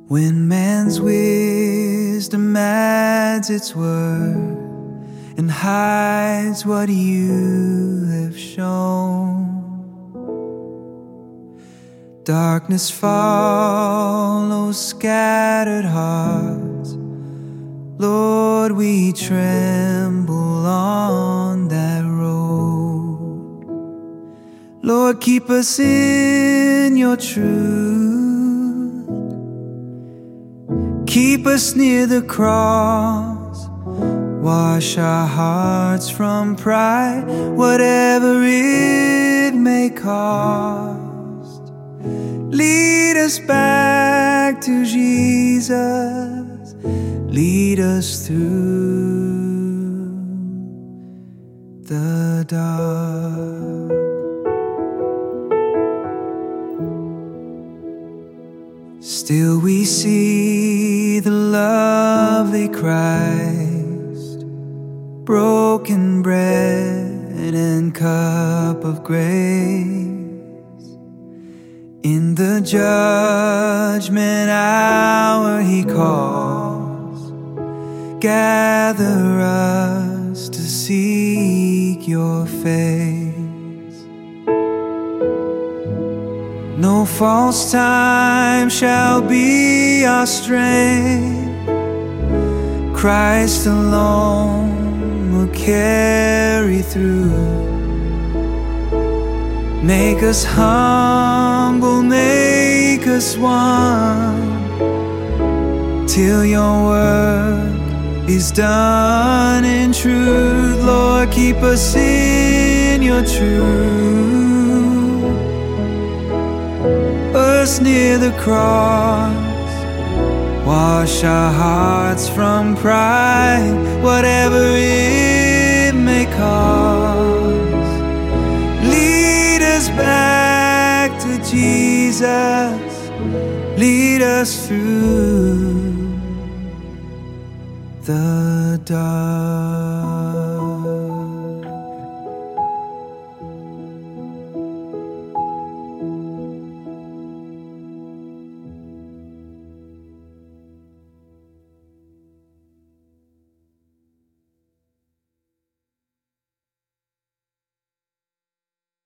When man's wisdom adds its worth and hides what you have shown, darkness follows scattered hearts. Lord, we tremble on that road. Lord, keep us in your truth. Keep us near the cross. Wash our hearts from pride, whatever it may cost. Lead us back to Jesus. Lead us through the dark. Still we see the lovely Christ, broken bread and cup of grace. In the judgment hour he calls, gather us to seek your face. No false time shall be our strength. Christ alone will carry through. Make us humble, make us one, till your work is done in truth. Lord, keep us in your truth. Us near the cross. Wash our hearts from pride, whatever it may cost. Lead us back to Jesus. Lead us through the dark.